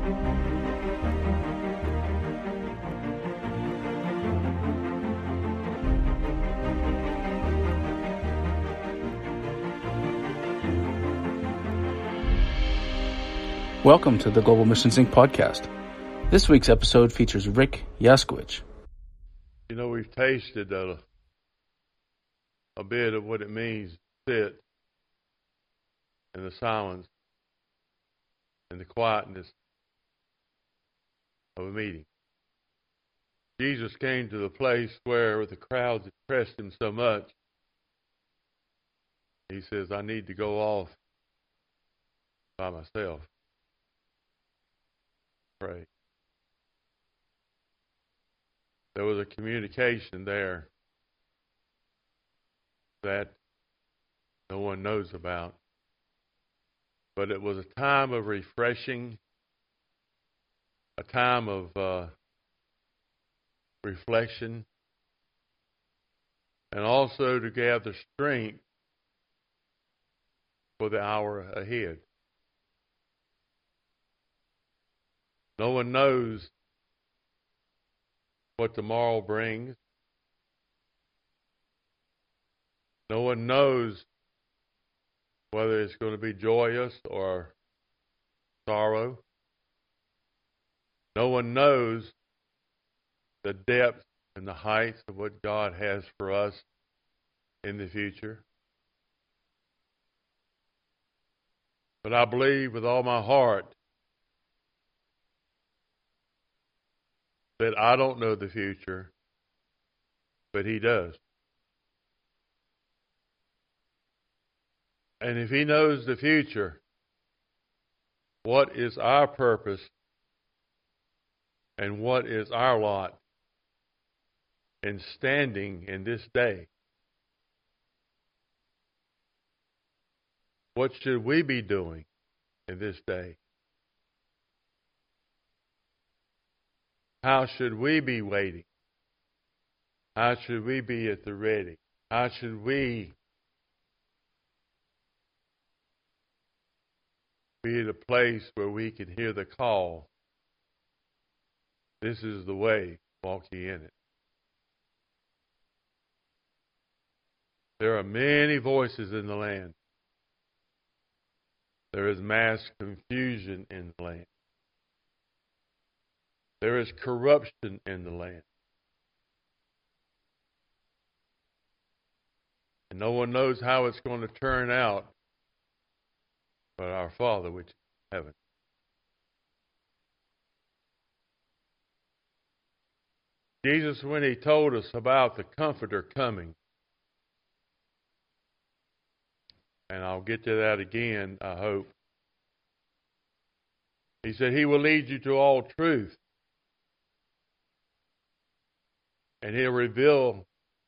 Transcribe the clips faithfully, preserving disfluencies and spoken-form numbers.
Welcome to the Global Missions Incorporated podcast. This week's episode features Rick Yaskowicz. You know, we've tasted a, a bit of what it means to sit in the silence and the quietness of a meeting. Jesus came to the place where the crowds had pressed him so much, he says, I need to go off by myself. Pray. There was a communication there that no one knows about, but it was a time of refreshing, a time of uh, reflection, and also to gather strength for the hour ahead. No one knows what tomorrow brings. No one knows whether it's going to be joyous or sorrow. No one knows the depth and the heights of what God has for us in the future. But I believe with all my heart that I don't know the future, but He does. And if He knows the future, what is our purpose and what is our lot in standing in this day? What should we be doing in this day? How should we be waiting? How should we be at the ready? How should we be at a place where we can hear the call? This is the way, walk ye in it. There are many voices in the land. There is mass confusion in the land. There is corruption in the land. And no one knows how it's going to turn out but our Father which is in heaven. Jesus, when He told us about the Comforter coming, and I'll get to that again, I hope, He said, He will lead you to all truth. And He'll reveal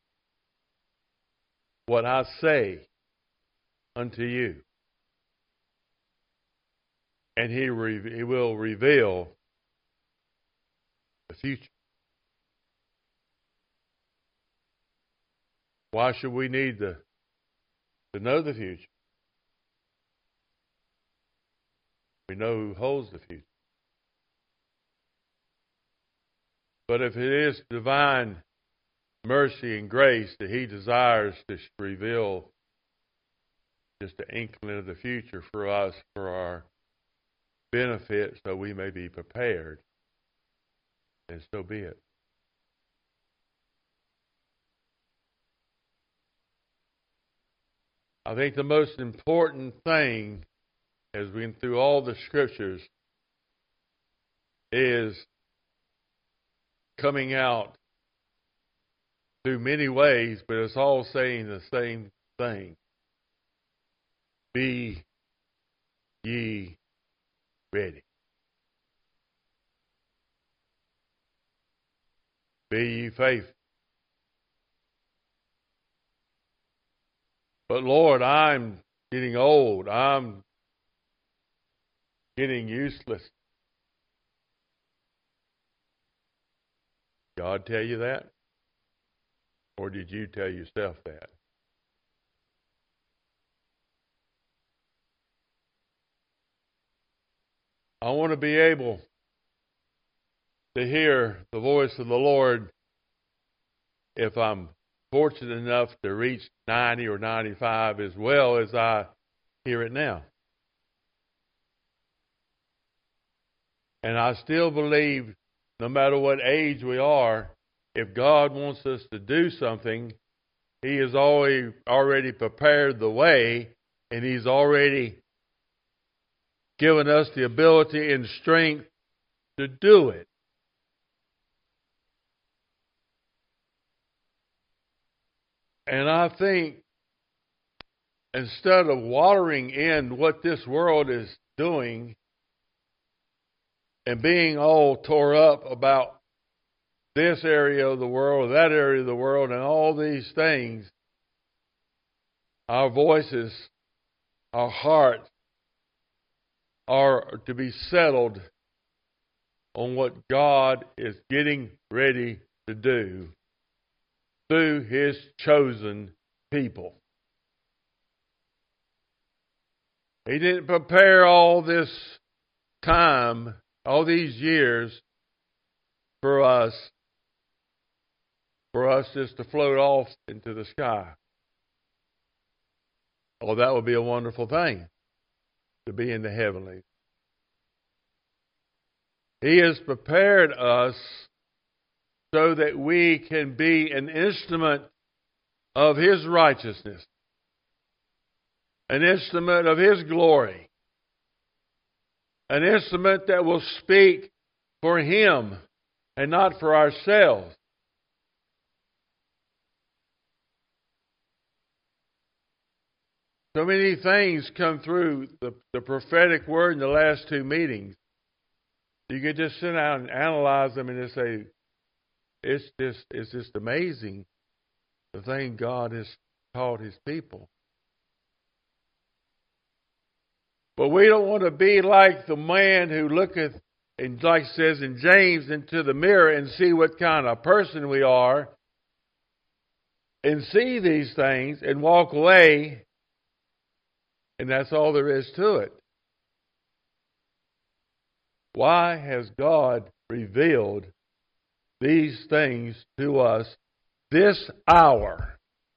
what I say unto you. And He, re- he will reveal the future. Why should we need to, to know the future? We know who holds the future. But if it is divine mercy and grace that He desires to reveal just an inkling of the future for us, for our benefit, so we may be prepared, then so be it. I think the most important thing as we went through all the scriptures is coming out through many ways, but it's all saying the same thing. Be ye ready. Be ye faithful. But Lord, I'm getting old. I'm getting useless. God tell you that? Or did you tell yourself that? I want to be able to hear the voice of the Lord if I'm fortunate enough to reach ninety or ninety-five as well as I hear it now. And I still believe, no matter what age we are, if God wants us to do something, He has already, already prepared the way, and He's already given us the ability and strength to do it. And I think instead of watering in what this world is doing and being all tore up about this area of the world, that area of the world, and all these things, our voices, our hearts are to be settled on what God is getting ready to do through His chosen people. He didn't prepare all this time, all these years, for us, for us just to float off into the sky. Oh, that would be a wonderful thing, to be in the heavenlies. He has prepared us so that we can be an instrument of His righteousness, an instrument of His glory, an instrument that will speak for Him and not for ourselves. So many things come through the, the prophetic word in the last two meetings. You could just sit down and analyze them and just say, it's just, it's just amazing the thing God has taught His people. But we don't want to be like the man who looketh, and like it says in James, into the mirror and see what kind of person we are, and see these things and walk away, and that's all there is to it. Why has God revealed these things to us this hour?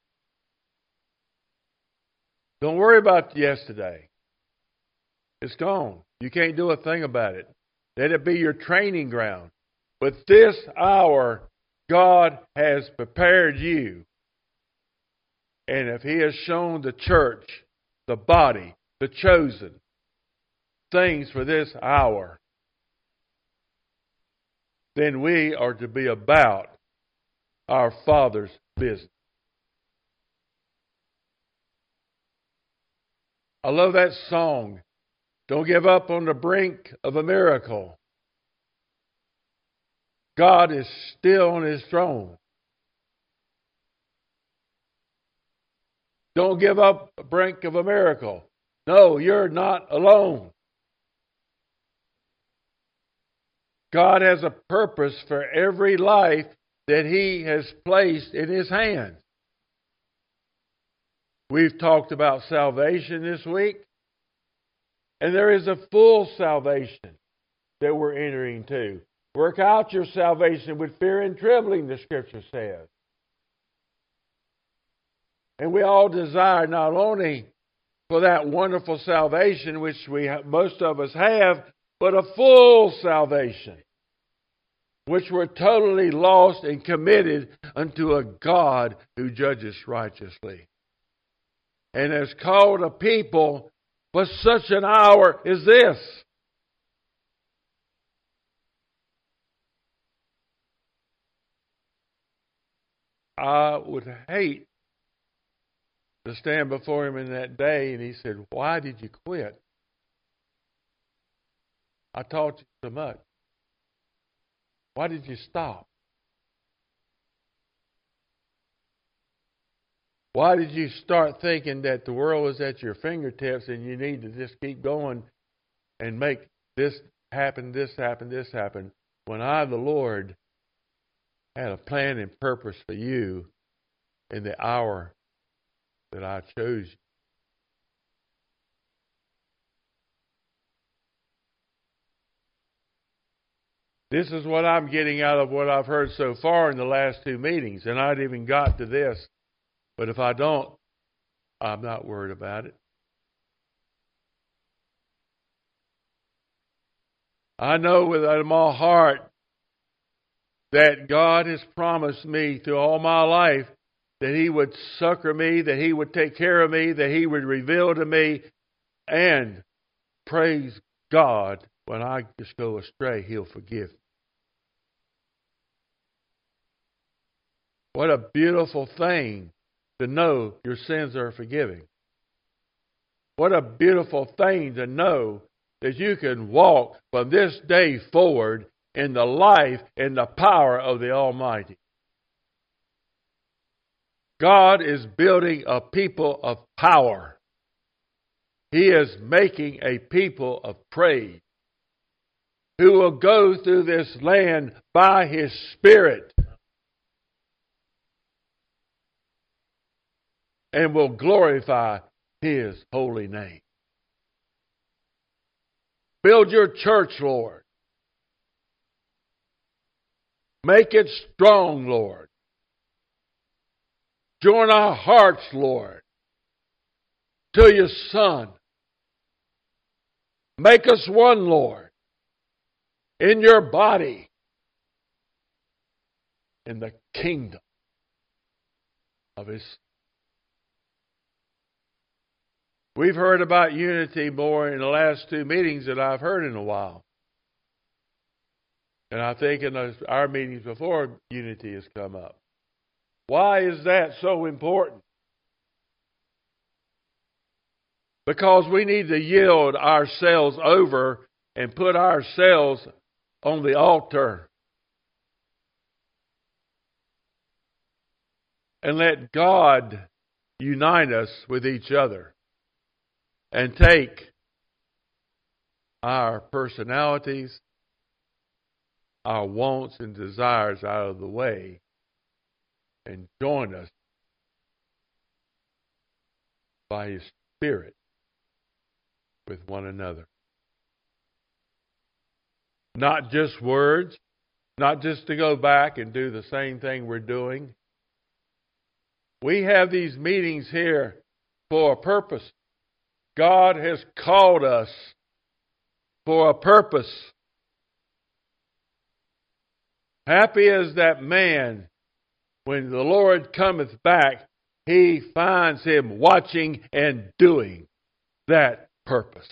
Don't worry about yesterday. It's gone. You can't do a thing about it. Let it be your training ground. But this hour, God has prepared you. And if He has shown the church, the body, the chosen, things for this hour, then we are to be about our Father's business. I love that song. Don't give up on the brink of a miracle. God is still on His throne. Don't give up the brink of a miracle. No, you're not alone. God has a purpose for every life that He has placed in His hands. We've talked about salvation this week. And there is a full salvation that we're entering to. Work out your salvation with fear and trembling, the Scripture says. And we all desire not only for that wonderful salvation, which we have, most of us have, but a full salvation, which we're totally lost and committed unto a God who judges righteously, and has called a people for such an hour as this. I would hate to stand before Him in that day and He said, "Why did you quit? I taught you so much. Why did you stop? Why did you start thinking that the world was at your fingertips and you need to just keep going and make this happen, this happen, this happen, when I, the Lord, had a plan and purpose for you in the hour that I chose you?" This is what I'm getting out of what I've heard so far in the last two meetings, and I haven't even got to this. But if I don't, I'm not worried about it. I know with my heart that God has promised me through all my life that He would succor me, that He would take care of me, that He would reveal to me, and praise God, when I just go astray, He'll forgive me. What a beautiful thing to know your sins are forgiven. What a beautiful thing to know that you can walk from this day forward in the life and the power of the Almighty. God is building a people of power. He is making a people of praise who will go through this land by His Spirit and will glorify His holy name. Build your church, Lord. Make it strong, Lord. Join our hearts, Lord, to your Son. Make us one, Lord, in your body, in the kingdom of His Son. We've heard about unity more in the last two meetings than I've heard in a while. And I think in those, our meetings before, unity has come up. Why is that so important? Because we need to yield ourselves over and put ourselves on the altar. And let God unite us with each other. And take our personalities, our wants and desires out of the way and join us by His Spirit with one another. Not just words, not just to go back and do the same thing we're doing. We have these meetings here for a purpose. God has called us for a purpose. Happy is that man when the Lord cometh back, he finds him watching and doing that purpose.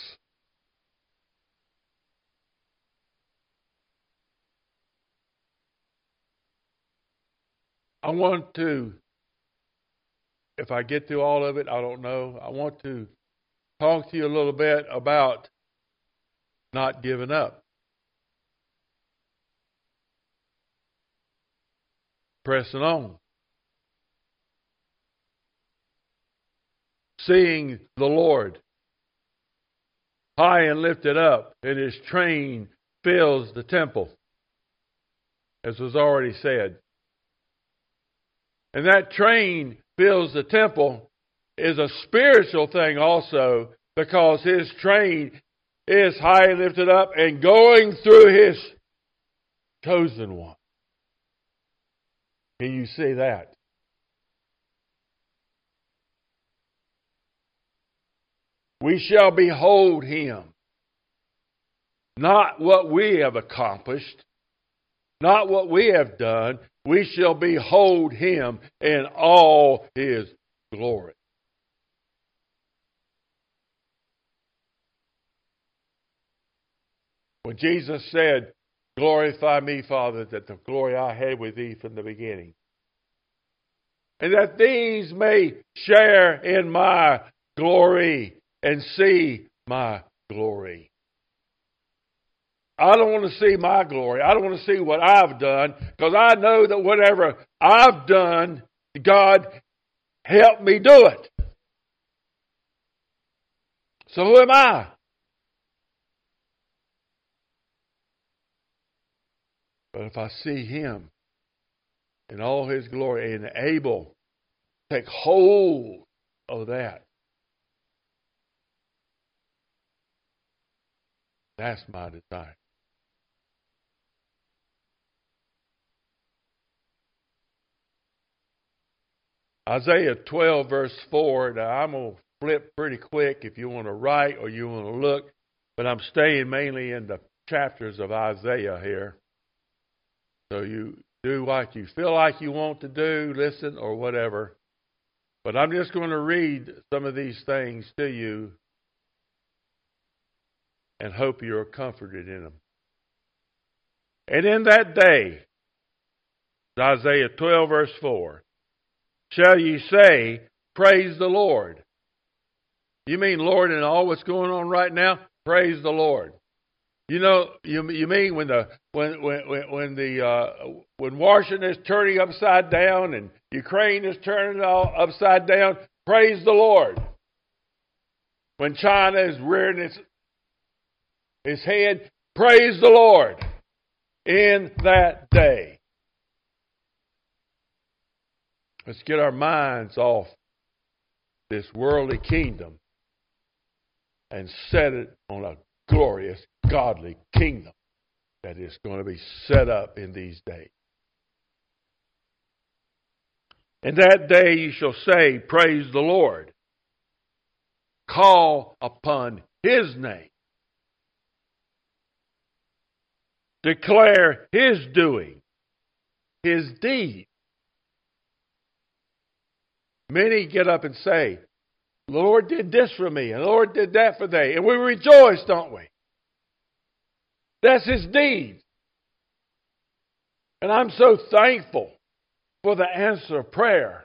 I want to, if I get through all of it, I don't know. I want to talk to you a little bit about not giving up. Pressing on. Seeing the Lord high and lifted up, and His train fills the temple, as was already said. And that train fills the temple is a spiritual thing also, because His train is high and lifted up and going through His chosen one. Can you see that? We shall behold Him. Not what we have accomplished, not what we have done. We shall behold Him in all His glory. When Jesus said, glorify me, Father, that the glory I had with thee from the beginning, and that these may share in my glory and see my glory. I don't want to see my glory. I don't want to see what I've done, because I know that whatever I've done, God helped me do it. So who am I? But if I see Him in all His glory and able to take hold of that, that's my desire. Isaiah twelve, verse four. Now, I'm going to flip pretty quick if you want to write or you want to look, but I'm staying mainly in the chapters of Isaiah here. So you do what you feel like you want to do, listen, or whatever. But I'm just going to read some of these things to you and hope you're comforted in them. And in that day, Isaiah twelve, verse four, shall ye say, praise the Lord. You mean, Lord, in all what's going on right now? Praise the Lord. You know, you you mean when the when when when the uh, when Washington is turning upside down and Ukraine is turning all upside down? Praise the Lord. When China is rearing its its head, praise the Lord. In that day, let's get our minds off this worldly kingdom and set it on a glorious, godly kingdom that is going to be set up in these days. In that day you shall say, praise the Lord. Call upon His name. Declare His doing, His deed. Many get up and say, the Lord did this for me, and the Lord did that for they. And we rejoice, don't we? That's His deed. And I'm so thankful for the answer of prayer.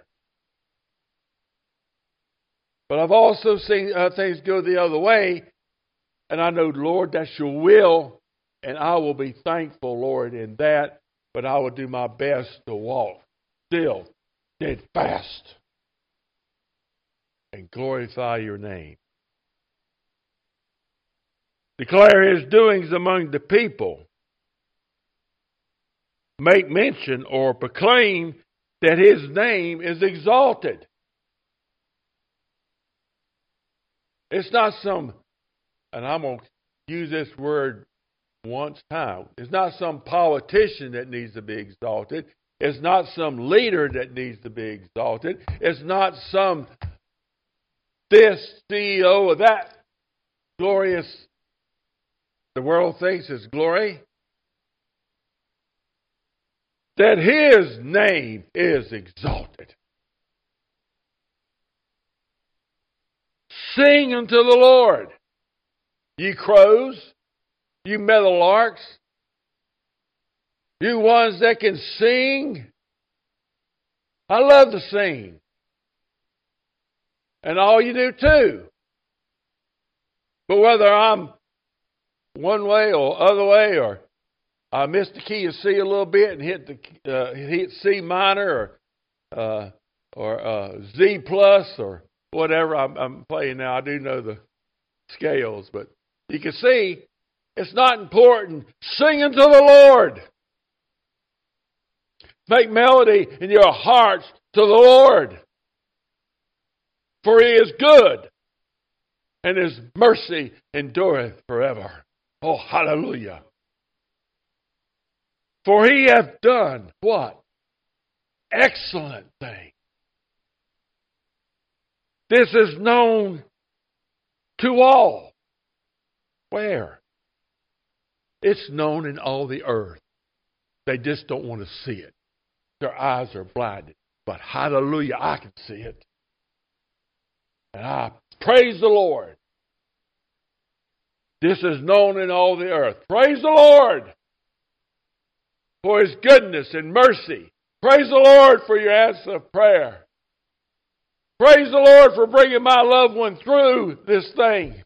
But I've also seen uh, things go the other way. And I know, Lord, that's your will. And I will be thankful, Lord, in that. But I will do my best to walk still, steadfast, and glorify your name. Declare His doings among the people. Make mention or proclaim that His name is exalted. It's not some, and I'm going to use this word once time. It's not some politician that needs to be exalted. It's not some leader that needs to be exalted. It's not some this C E O or that glorious, the world thinks is glory. That His name is exalted. Sing unto the Lord, ye crows, you meadowlarks, you ones that can sing. I love to sing. And all you do too. But whether I'm one way or other way, or I miss the key of C a little bit and hit the uh, hit C minor or uh, or uh, Z plus or whatever I'm, I'm playing now, I do know the scales, but you can see it's not important. Sing unto the Lord. Make melody in your hearts to the Lord. For He is good, and His mercy endureth forever. Oh, hallelujah. For He hath done what? Excellent thing. This is known to all. Where? It's known in all the earth. They just don't want to see it. Their eyes are blinded. But hallelujah, I can see it. And I praise the Lord. This is known in all the earth. Praise the Lord for His goodness and mercy. Praise the Lord for your answer of prayer. Praise the Lord for bringing my loved one through this thing.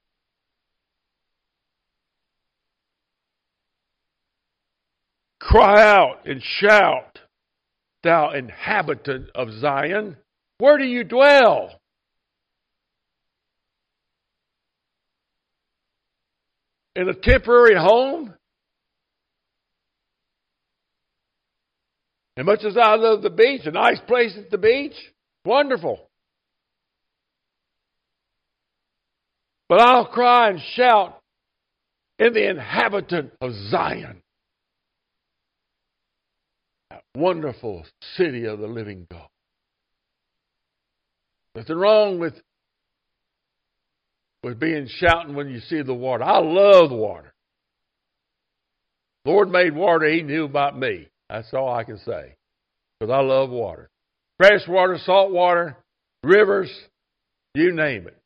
Cry out and shout, thou inhabitant of Zion. Where do you dwell? In a temporary home? As much as I love the beach, a nice place at the beach, wonderful. But I'll cry and shout in the inhabitant of Zion. That wonderful city of the living God. Nothing wrong with, with being shouting when you see the water. I love the water. Lord made water, He knew about me. That's all I can say. Because I love water. Fresh water, salt water, rivers, you name it.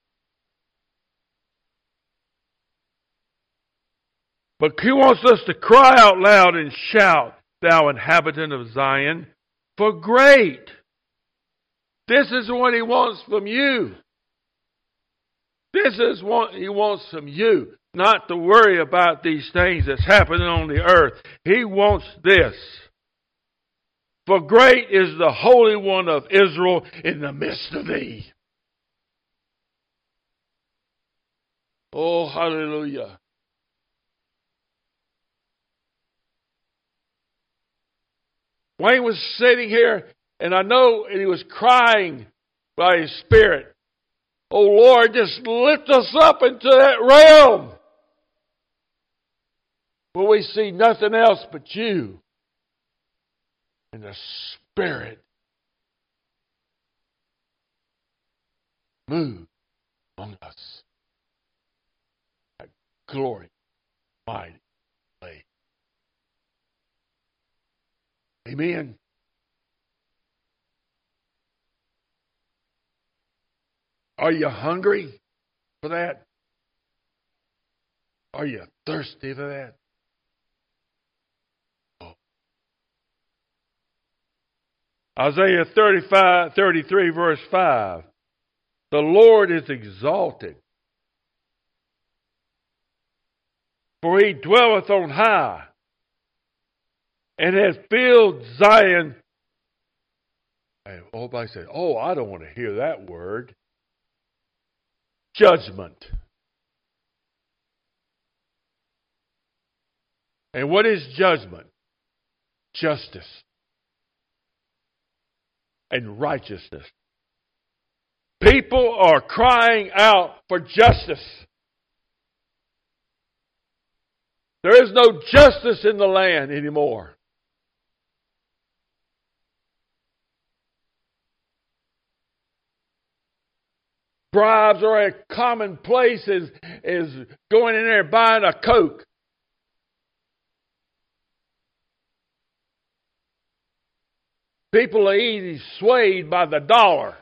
But He wants us to cry out loud and shout, thou inhabitant of Zion, for great. This is what He wants from you. This is what He wants from you. Not to worry about these things that's happening on the earth. He wants this. For great is the Holy One of Israel in the midst of thee. Oh, hallelujah. Wayne was sitting here, and I know he was crying by his spirit. Oh, Lord, just lift us up into that realm where we see nothing else but you and the Spirit move among us. That glory, mighty way. Amen. Are you hungry for that? Are you thirsty for that? Oh. Isaiah thirty-five, thirty-three, verse five. The Lord is exalted, for He dwelleth on high, and hath filled Zion. And everybody said, oh, I don't want to hear that word. Judgment. And what is judgment? Justice and righteousness. People are crying out for justice. There is no justice in the land anymore. Bribes are a commonplace as, as going in there buying a Coke. People are easily swayed by the dollar.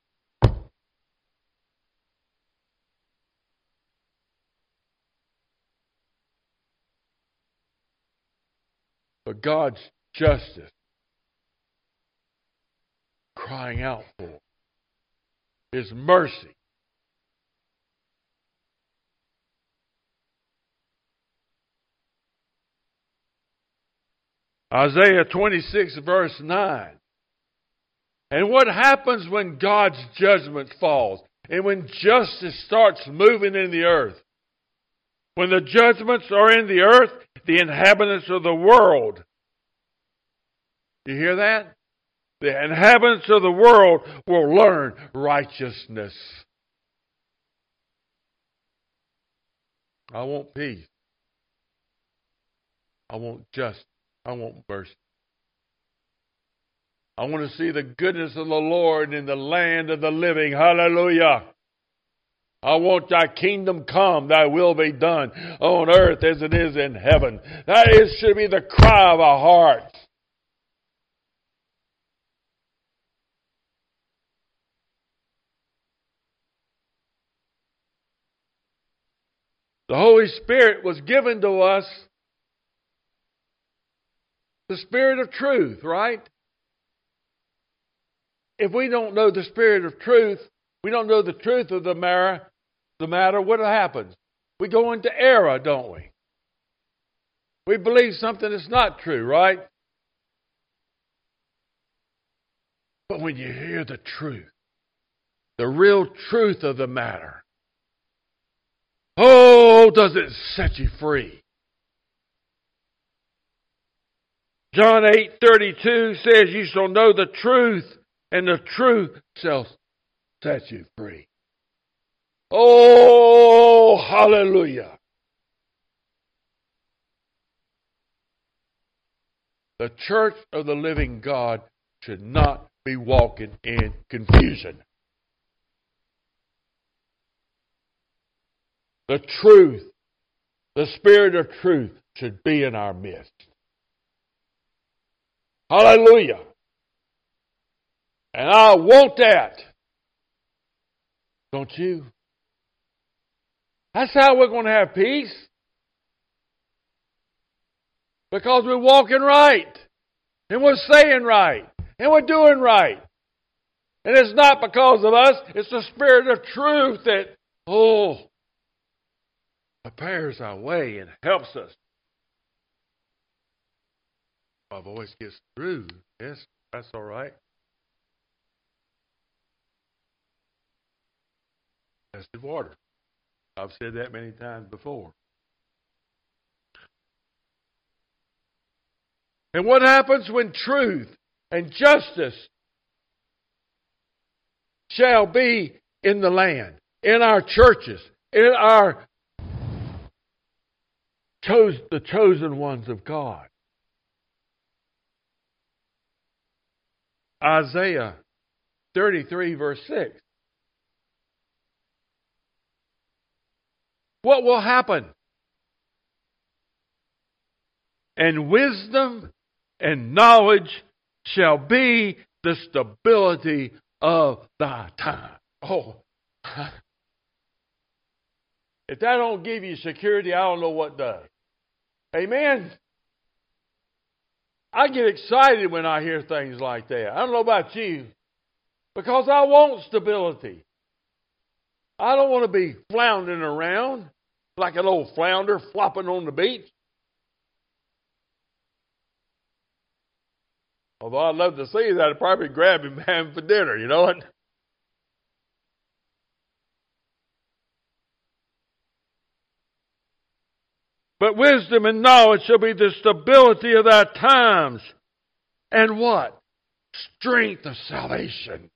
But God's justice, crying out for His mercy. Isaiah twenty-six, verse nine. And what happens when God's judgment falls? And when justice starts moving in the earth? When the judgments are in the earth, the inhabitants of the world. You hear that? The inhabitants of the world will learn righteousness. I want peace. I want justice. I want mercy. I want to see the goodness of the Lord in the land of the living. Hallelujah. I want thy kingdom come, thy will be done on earth as it is in heaven. That is, should be the cry of our hearts. The Holy Spirit was given to us, the Spirit of truth, right? If we don't know the Spirit of truth, we don't know the truth of the matter, the matter, what happens? We go into error, don't we? We believe something that's not true, right? But when you hear the truth, the real truth of the matter, oh, does it set you free? John eight thirty-two says, you shall know the truth, and the truth shall set you free. Oh, hallelujah. The church of the living God should not be walking in confusion. the truth, the Spirit of truth should be in our midst. Hallelujah. And I want that. Don't you? That's how we're going to have peace. Because we're walking right. And we're saying right. And we're doing right. And it's not because of us. It's the Spirit of truth that, oh, prepares our way and helps us. My voice gets through. Yes, that's all right. Tested water. I've said that many times before. And what happens when truth and justice shall be in the land, in our churches, in our chose, the chosen ones of God? Isaiah thirty-three, verse six. What will happen? And wisdom and knowledge shall be the stability of thy time. Oh, if that don't give you security, I don't know what does. Amen? I get excited when I hear things like that. I don't know about you, because I want stability. I don't want to be floundering around like an old flounder flopping on the beach. Although I'd love to see that, I'd probably grab him and have him for dinner, you know what? But wisdom and knowledge shall be the stability of thy times. And what? Strength of salvation.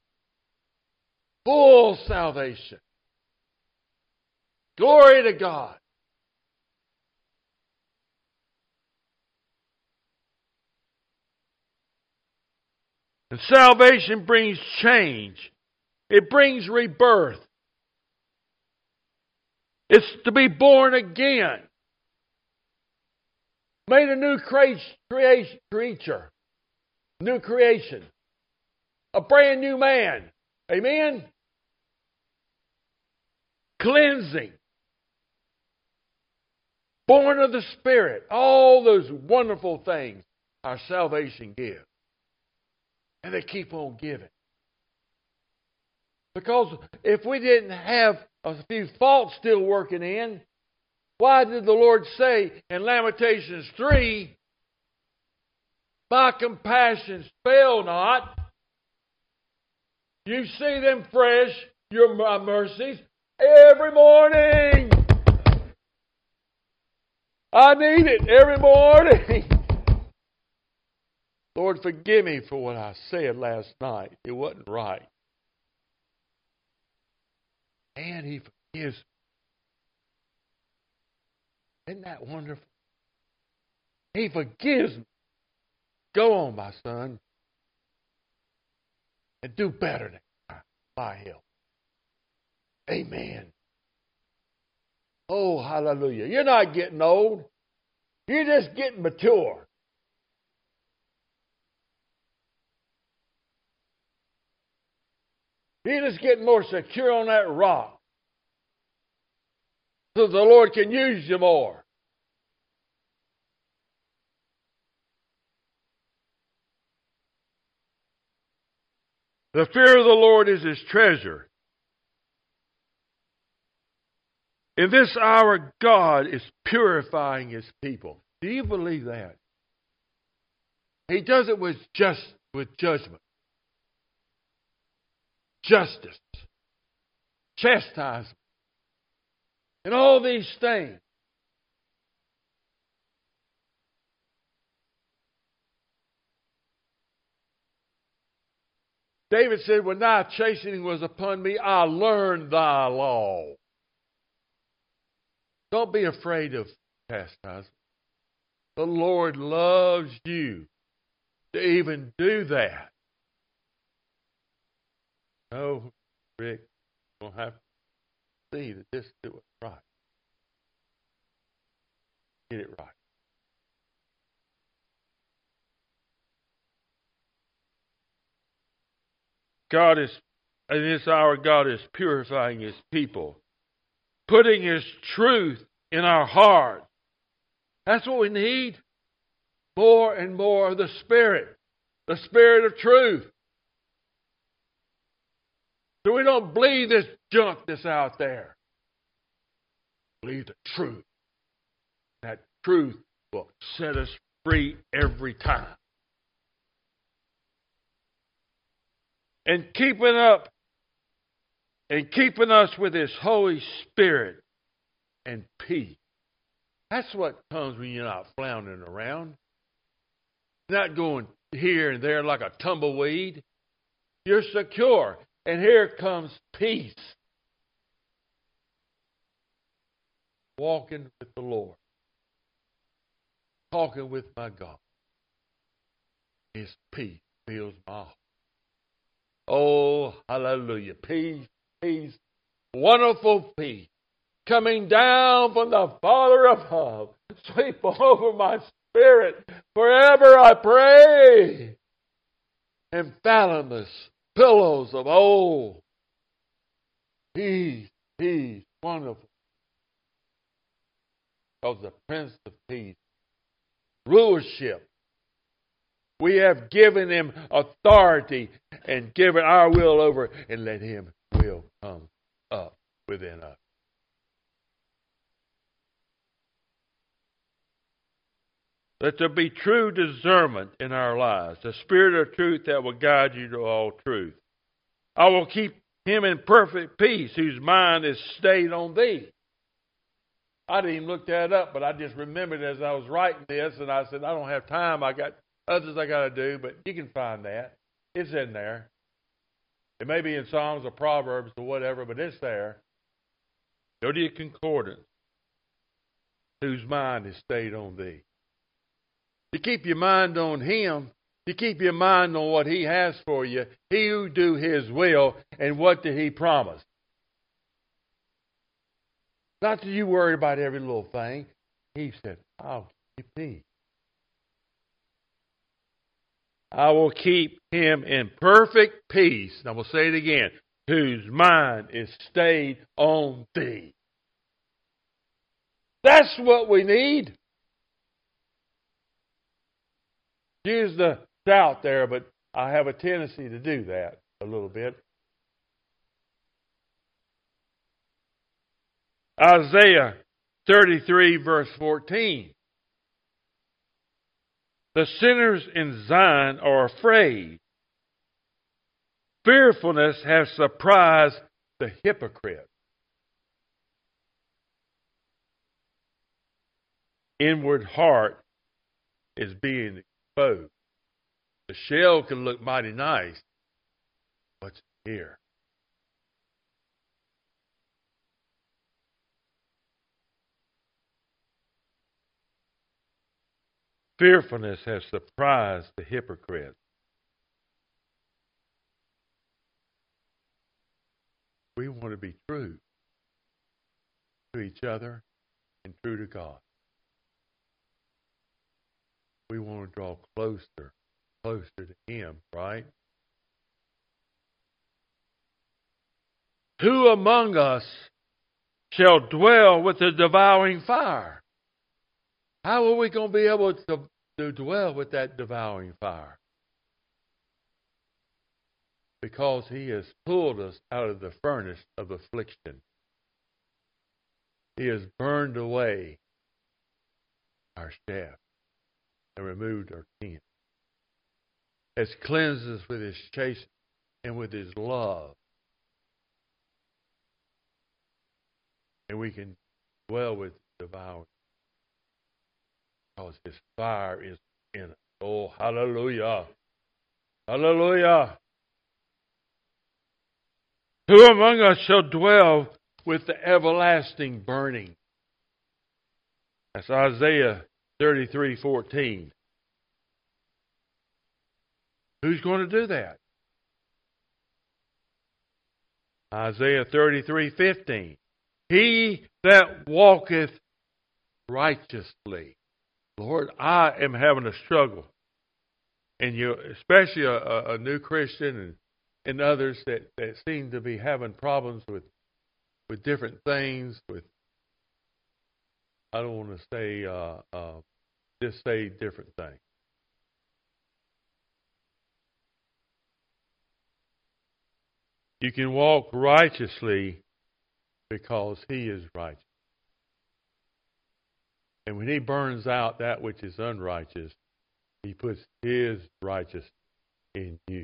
Full salvation. Glory to God. And salvation brings change. It brings rebirth. It's to be born again. Made a new creation, creature. New creation. A brand new man. Amen? Cleansing. Born of the Spirit. All those wonderful things our salvation gives. And they keep on giving. Because if we didn't have a few faults still working in, why did the Lord say in Lamentations three, my compassions fail not. You see them fresh, your mercies, every morning. I need it every morning. Lord, forgive me for what I said last night. It wasn't right. And He forgives me. Isn't that wonderful? He forgives me. Go on, my son, and do better next time by help. Amen. Oh, hallelujah. You're not getting old. You're just getting mature. You're just getting more secure on that rock so the Lord can use you more. The fear of the Lord is His treasure. In this hour, God is purifying His people. Do you believe that? He does it with just with judgment. Justice, chastisement, and all these things. David said, when thy chastening was upon me, I learned thy law. Don't be afraid of chastisement. The Lord loves you to even do that. No, Rick, you don't have to see that this do it right. Get it right. God is, in this hour, God is purifying His people, putting His truth in our hearts. That's what we need. More and more of the Spirit, the Spirit of truth. So we don't believe this junk that's out there. Believe the truth. That truth will set us free every time. And keeping up and keeping us with His Holy Spirit and peace. That's what comes when you're not floundering around. Not going here and there like a tumbleweed. You're secure. And here comes peace. Walking with the Lord. Talking with my God. His peace fills my heart. Oh, hallelujah. Peace, peace, wonderful peace. Coming down from the Father above. Sweep over my spirit. Forever I pray. And fathomless pillows of old. Peace, peace, wonderful. Because the Prince of Peace, rulership, we have given Him authority and given our will over, and let Him will come up within us. Let there be true discernment in our lives, the Spirit of truth that will guide you to all truth. I will keep him in perfect peace whose mind is stayed on Thee. I didn't even look that up, but I just remembered as I was writing this, and I said, I don't have time. I got others I got to do, but you can find that. It's in there. It may be in Psalms or Proverbs or whatever, but it's there. Go to your concordance. Whose mind is stayed on Thee. You keep your mind on Him. You keep your mind on what He has for you. He who do His will, and what did He promise? Not that you worry about every little thing. He said, I'll keep you peace. I will keep him in perfect peace. And I will say it again. Whose mind is stayed on Thee. That's what we need. Use the shout there, but I have a tendency to do that a little bit. Isaiah thirty-three, verse fourteen. The sinners in Zion are afraid. Fearfulness has surprised the hypocrite. Inward heart is being exposed. The shell can look mighty nice. What's here? Fearfulness has surprised the hypocrite. We want to be true to each other and true to God. We want to draw closer, closer to Him, right? Who among us shall dwell with the devouring fire? How are we going to be able to, to dwell with that devouring fire? Because He has pulled us out of the furnace of affliction. He has burned away our shaft and removed our sin. Has cleansed us with His chastening and with His love. And we can dwell with the devouring. Because His fire is in us. Oh, hallelujah. Hallelujah. Who among us shall dwell with the everlasting burning? That's Isaiah thirty-three fourteen. Who's going to do that? Isaiah thirty-three fifteen. He that walketh righteously. Lord, I am having a struggle. And you, especially a, a, a new Christian and, and others that, that seem to be having problems with with different things, with, I don't want to say, uh, uh, just say different things. You can walk righteously because He is righteous. And when He burns out that which is unrighteous, He puts His righteousness in you.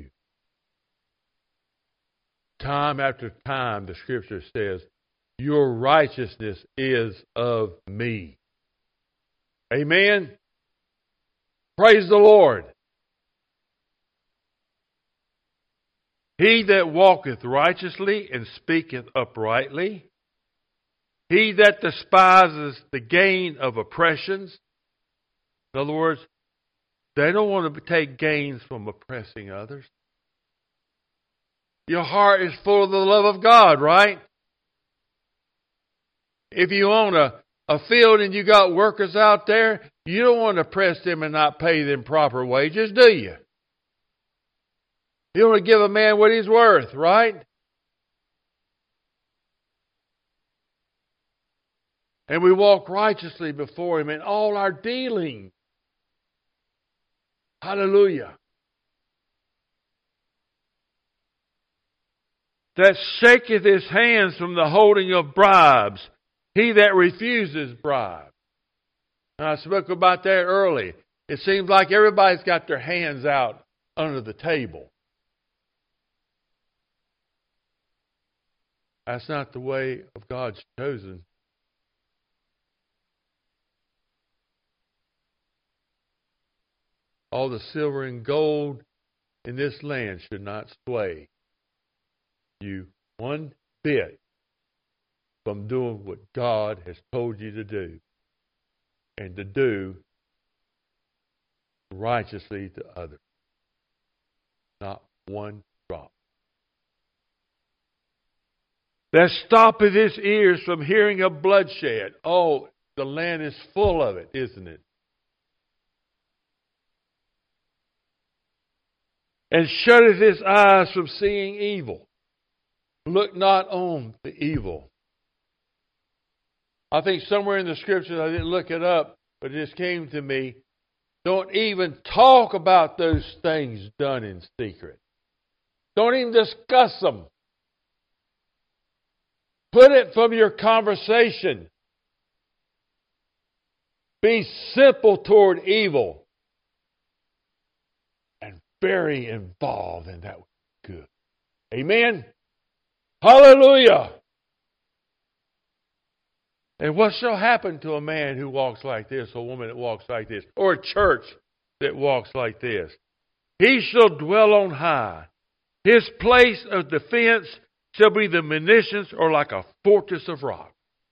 Time after time, the Scripture says, your righteousness is of me. Amen? Praise the Lord. He that walketh righteously and speaketh uprightly, he that despises the gain of oppressions. In other words, they don't want to take gains from oppressing others. Your heart is full of the love of God, right? If you own a, a field and you got workers out there, you don't want to oppress them and not pay them proper wages, do you? You want to give a man what he's worth, right? And we walk righteously before Him in all our dealings. Hallelujah. That shaketh his hands from the holding of bribes. He that refuses bribes. And I spoke about that early. It seems like everybody's got their hands out under the table. That's not the way of God's chosen. All the silver and gold in this land should not sway you one bit from doing what God has told you to do, and to do righteously to others. Not one drop. That stoppeth his ears from hearing of bloodshed. Oh, the land is full of it, isn't it? And shutteth his eyes from seeing evil. Look not on the evil. I think somewhere in the Scriptures, I didn't look it up, but it just came to me. Don't even talk about those things done in secret. Don't even discuss them. Put it from your conversation. Be simple toward evil. And very involved in that. Good. Amen? Hallelujah! And what shall happen to a man who walks like this, or a woman that walks like this, or a church that walks like this? He shall dwell on high. His place of defense shall be the munitions, or like a fortress of rock.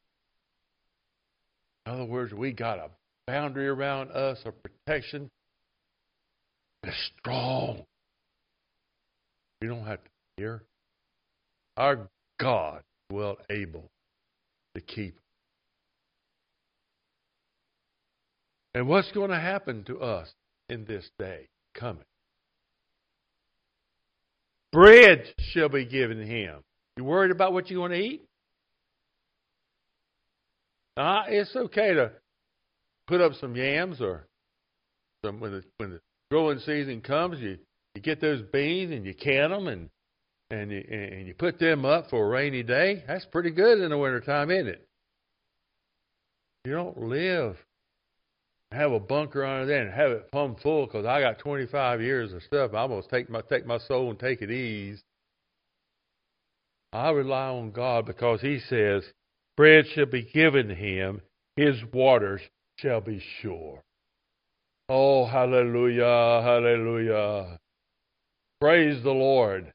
In other words, we got a boundary around us of protection that's strong. We don't have to fear. Our God is well able to keep. And what's going to happen to us in this day coming? Bread shall be given him. You worried about what you're going to eat? Uh, it's okay to put up some yams, or some, when the when the growing season comes, you, you get those beans and you can them and and you, and you put them up for a rainy day. That's pretty good in the wintertime, isn't it? You don't live have a bunker under there and have it plumb full because I got twenty-five years of stuff. I'm going to take my take my soul and take it easy. I rely on God because He says, bread shall be given him, his waters shall be sure. Oh, hallelujah, hallelujah. Praise the Lord.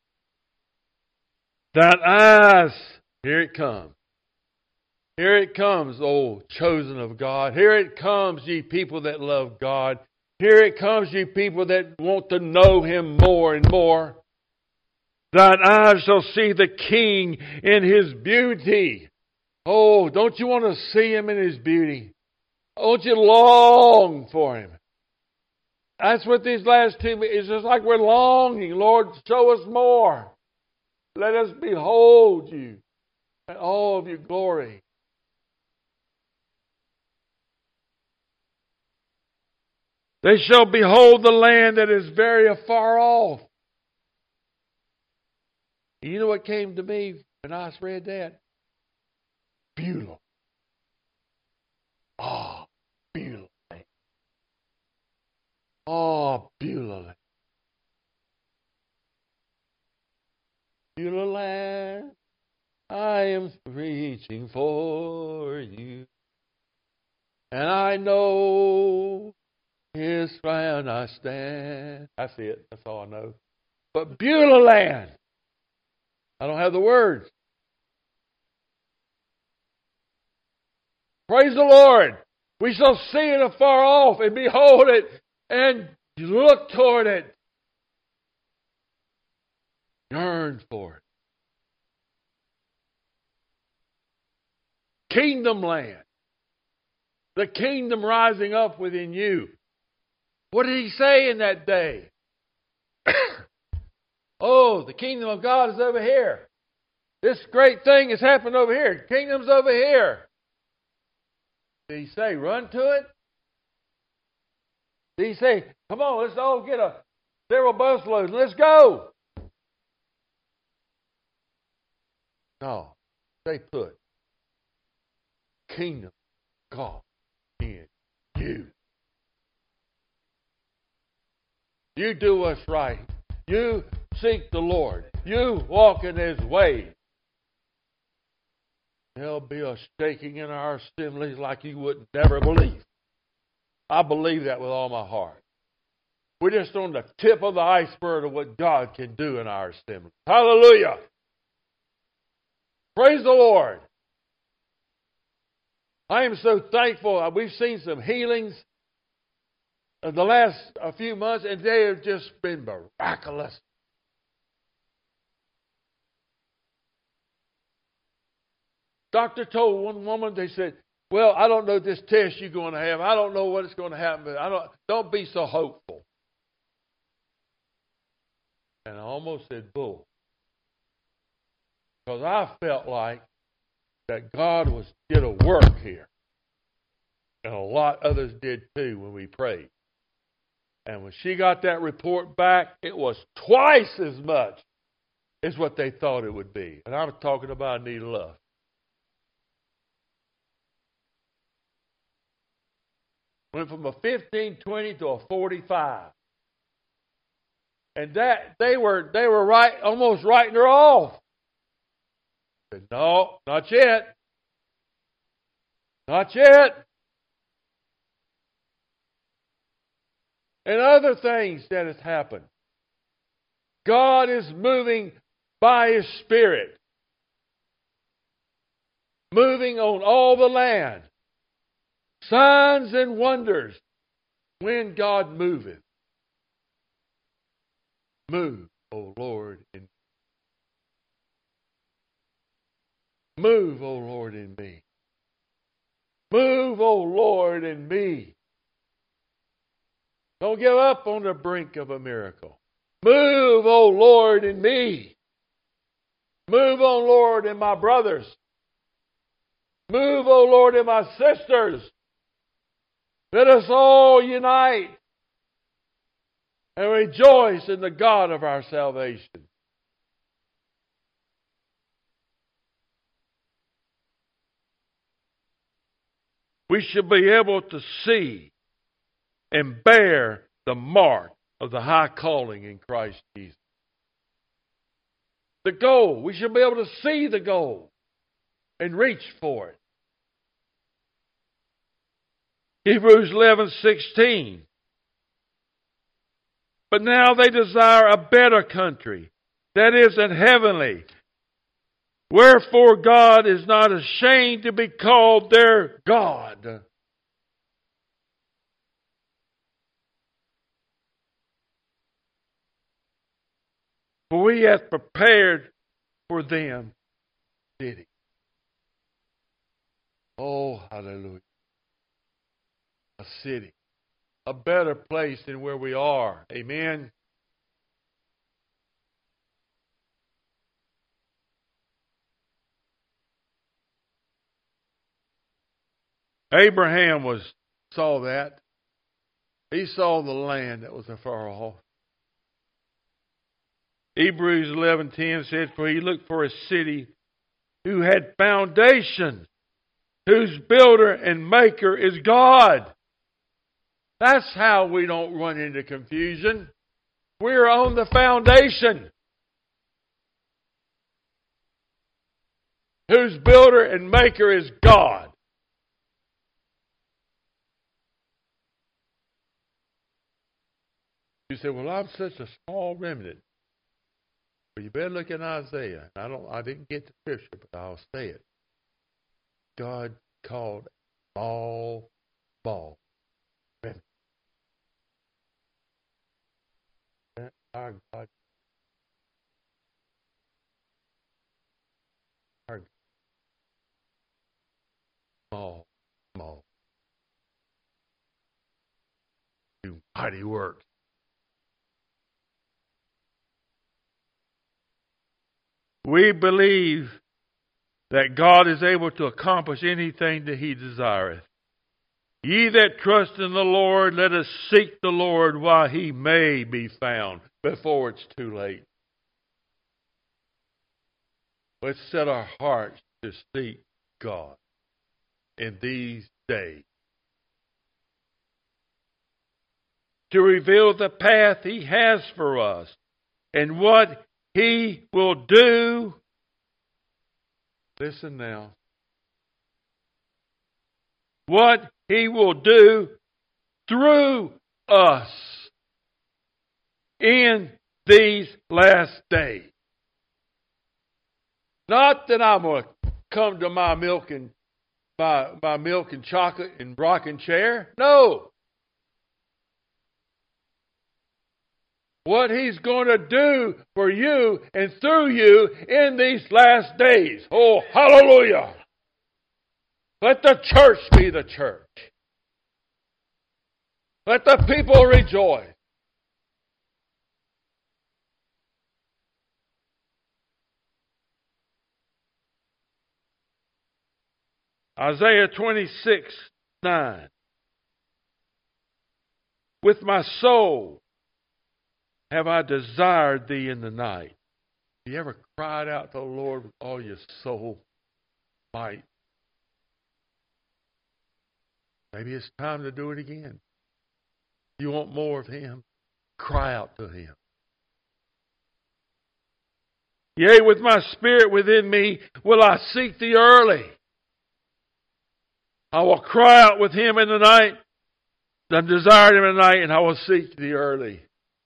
That eyes, here it comes. Here it comes, O chosen of God. Here it comes, ye people that love God. Here it comes, ye people that want to know Him more and more. Thine eyes shall see the King in His beauty. Oh, don't you want to see Him in His beauty? I want you to long for Him. That's what these last two, it's just like we're longing. Lord, show us more. Let us behold You and all of Your glory. They shall behold the land that is very afar off. You know what came to me when I read that? Beulah. Oh, Beulah. Oh, Beulah. Beulah land, I am reaching for You. And I know His ground I stand. That's it. That's all I know. But Beulah land, I don't have the words. Praise the Lord. We shall see it afar off and behold it and look toward it. Yearn for it. Kingdom land. The kingdom rising up within you. What did He say in that day? Oh, the kingdom of God is over here. This great thing has happened over here. The kingdom's over here. Did He say, run to it? Did He say, come on, let's all get a several busloads. Let's go. No. Stay put. Kingdom of God in you. You do what's right. You seek the Lord. You walk in His ways. There'll be a shaking in our assemblies like you would never believe. I believe that with all my heart. We're just on the tip of the iceberg of what God can do in our assembly. Hallelujah! Praise the Lord! I am so thankful. We've seen some healings in the last a few months, and they have just been miraculous. Doctor told one woman, they said, well, I don't know this test you're going to have. I don't know what it's going to happen, but I don't, don't be so hopeful. And I almost said, bull. Because I felt like that God was did a work here. And a lot others did too when we prayed. And when she got that report back, it was twice as much as what they thought it would be. And I'm talking about a needle love. Went from a fifteen twenty to a forty-five. And that they were they were right almost writing her off. I said, no, not yet. Not yet. And other things that has happened. God is moving by His Spirit. Moving on all the land. Signs and wonders when God moveth. Move, O Lord, in Move, O Lord, in me. Move, O Lord, in me. Don't give up on the brink of a miracle. Move, O Lord, in me. Move, O Lord, in my brothers. Move, O Lord, in my sisters. Let us all unite and rejoice in the God of our salvation. We should be able to see and bear the mark of the high calling in Christ Jesus. The goal, we should be able to see the goal and reach for it. Hebrews eleven sixteen. But now they desire a better country, that is, an heavenly. Wherefore God is not ashamed to be called their God. For He hath prepared for them city. Oh, hallelujah. a city, a better place than where we are. Amen. Abraham was saw that. He saw the land that was afar off. Hebrews eleven ten says, "For he looked for a city who had foundation, whose builder and maker is God." That's how we don't run into confusion. We're on the foundation, whose builder and maker is God. You say, "Well, I'm such a small remnant." Well, you better look at Isaiah. I don't. I didn't get the scripture, but I'll say it. God called all small remnant. Our God, our God, small, small, do mighty works. We believe that God is able to accomplish anything that He desireth. Ye that trust in the Lord, let us seek the Lord while He may be found, before it's too late. Let's set our hearts to seek God in these days, to reveal the path He has for us and what He will do. Listen now. What He will do through us in these last days. Not that I'm going to come to my milk and my, my milk and chocolate and rocking chair. No. What He's going to do for you and through you in these last days. Oh, hallelujah. Let the church be the church. Let the people rejoice. Isaiah twenty-six nine. With my soul have I desired thee in the night. Have you ever cried out to the Lord with all your soul might? Maybe it's time to do it again. You want more of Him? Cry out to Him. Yea, with my spirit within me will I seek thee early. I will cry out with Him in the night. I desired Him in the night, and I will seek thee early.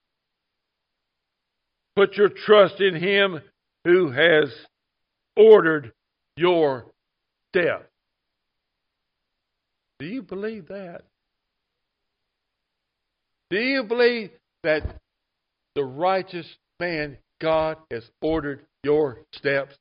Put your trust in Him who has ordered your steps. Do you believe that? Do you believe that the righteous man, God, has ordered your steps?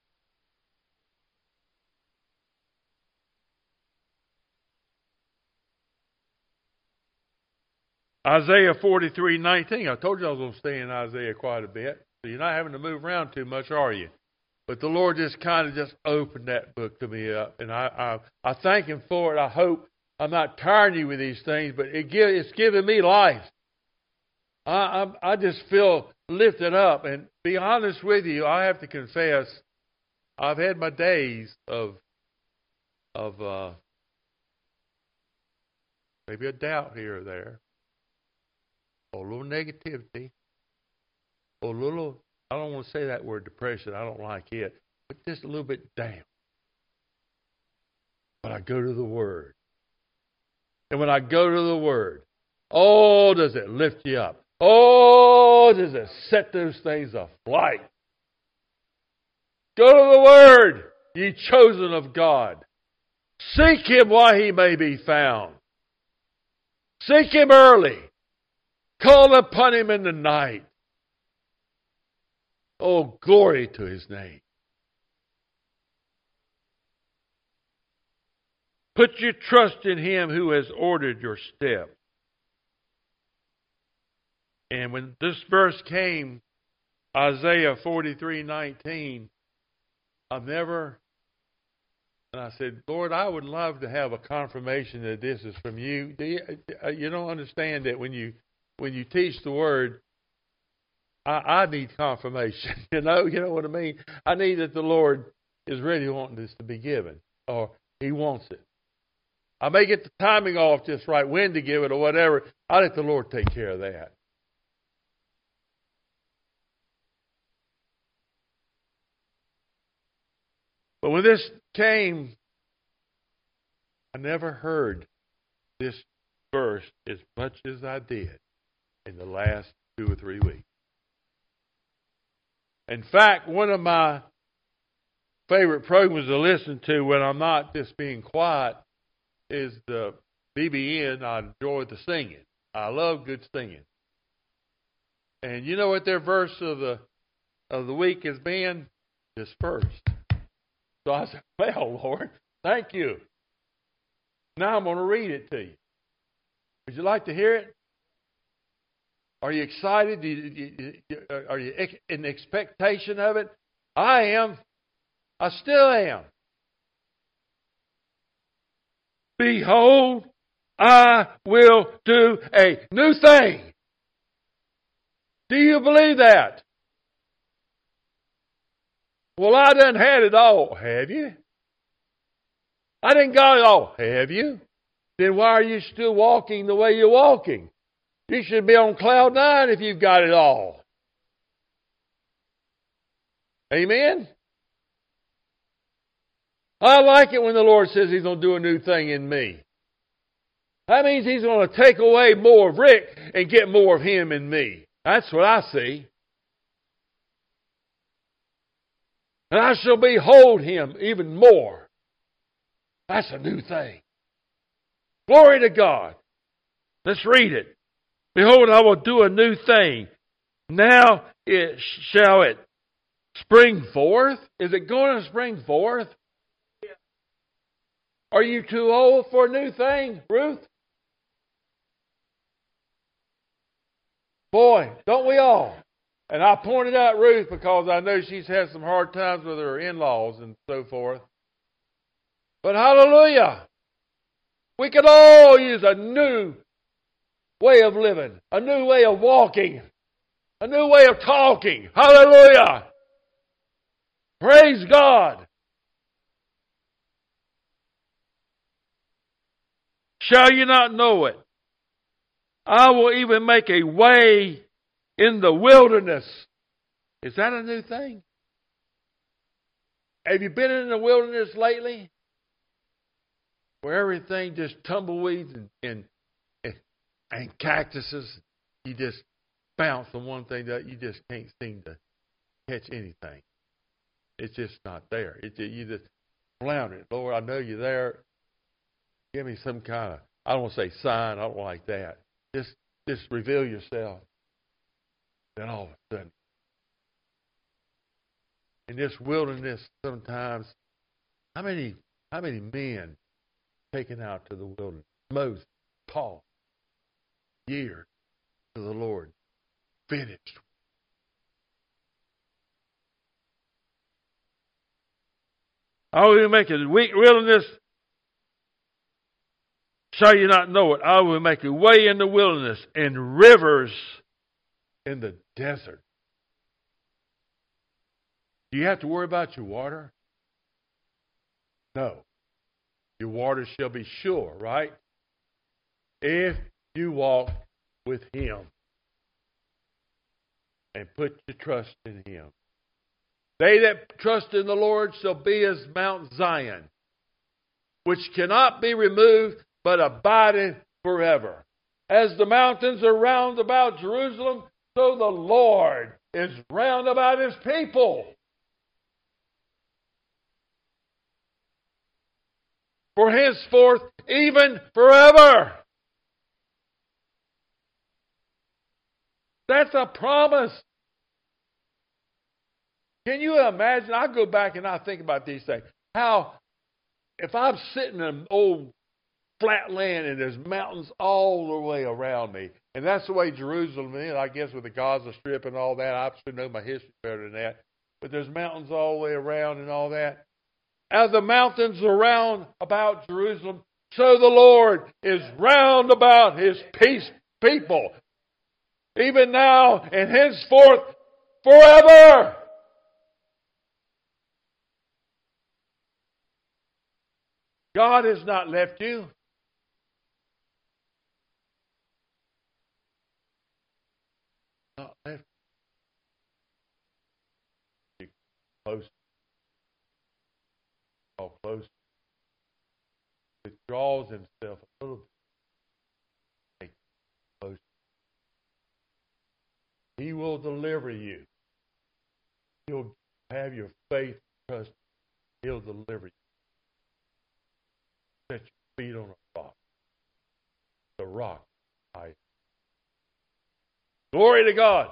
Isaiah forty-three nineteen. I told you I was going to stay in Isaiah quite a bit. So you're not having to move around too much, are you? But the Lord just kind of just opened that book to me up. And I, I, I thank Him for it. I hope I'm not tiring you with these things, but it give, it's giving me life. I, I, I just feel lifted up. And be honest with you, I have to confess, I've had my days of, of uh, maybe a doubt here or there. Or a little negativity, or a little, I don't want to say that word depression, I don't like it, but just a little bit down. But I go to the Word. And when I go to the Word, oh, does it lift you up. Oh, does it set those things aflight. Go to the Word, ye chosen of God. Seek Him while He may be found. Seek Him early. Call upon Him in the night. Oh, glory to His name. Put your trust in Him who has ordered your steps. And when this verse came, Isaiah forty-three nineteen, I've never, and I said, Lord, I would love to have a confirmation that this is from you. Do you, you don't understand that when you when you teach the Word, I, I need confirmation. You know, you know what I mean? I need that the Lord is really wanting this to be given, or He wants it. I may get the timing off just right, when to give it or whatever. I let the Lord take care of that. But when this came, I never heard this verse as much as I did in the last two or three weeks. In fact, one of my favorite programs to listen to when I'm not just being quiet is the B B N. I enjoy the singing. I love good singing. And you know what their verse of the of the week has been? Dispersed. So I said, well, Lord, thank you. Now I'm going to read it to you. Would you like to hear it? Are you excited? Are you in expectation of it? I am. I still am. Behold, I will do a new thing. Do you believe that? Well, I done had it all. Have you? I didn't got it all. Have you? Then why are you still walking the way you're walking? You should be on cloud nine if you've got it all. Amen? I like it when the Lord says He's going to do a new thing in me. That means He's going to take away more of Rick and get more of Him in me. That's what I see. And I shall behold Him even more. That's a new thing. Glory to God. Let's read it. Behold, I will do a new thing. Now it shall it spring forth? Is it going to spring forth? Are you too old for a new thing, Ruth? Boy, don't we all? And I pointed out Ruth because I know she's had some hard times with her in-laws and so forth. But hallelujah! We could all use a new way of living, a new way of walking, a new way of talking. Hallelujah! Praise God! Shall you not know it? I will even make a way in the wilderness. Is that a new thing? Have you been in the wilderness lately? Where everything just tumbleweeds and, and, and, and cactuses. You just bounce from one thing to the other. You just can't seem to catch anything. It's just not there. It's just, you just flounder. Lord, I know you're there. Give me some kind of, I don't want to say sign, I don't like that. Just just reveal yourself. Then all of a sudden, in this wilderness sometimes, how many how many men taken out to the wilderness? Moses, Paul, years to the Lord, finished. I will make a wilderness. Shall you not know it? I will make a way in the wilderness and rivers in the desert. Do you have to worry about your water? No. Your water shall be sure, right? If you walk with Him and put your trust in Him. They that trust in the Lord shall be as Mount Zion, which cannot be removed, but abideth forever. As the mountains are round about Jerusalem, so the Lord is round about His people. For henceforth, even forever. That's a promise. Can you imagine? I go back and I think about these things. How if I'm sitting in an old flat land and there's mountains all the way around me, and that's the way Jerusalem is, I guess, with the Gaza Strip and all that. I should know my history better than that. But there's mountains all the way around and all that. As the mountains around about Jerusalem, so the Lord is round about His peace people, even now and henceforth forever. God has not left you. Not left you. Close. All close. Withdraws himself a little bit. Close. He will deliver you. He'll have your faith, trust. He'll deliver you. Set your feet on a rock. The rock. I. Glory to God.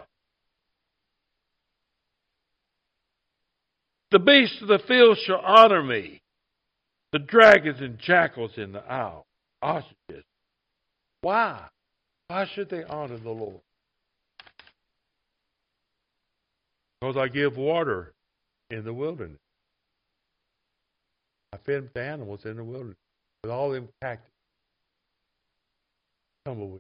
The beasts of the field shall honor me. The dragons and jackals in the isle. Ostriches. Why? Why should they honor the Lord? Because I give water in the wilderness. I fed the animals in the wilderness with all them cactus, tumbleweed,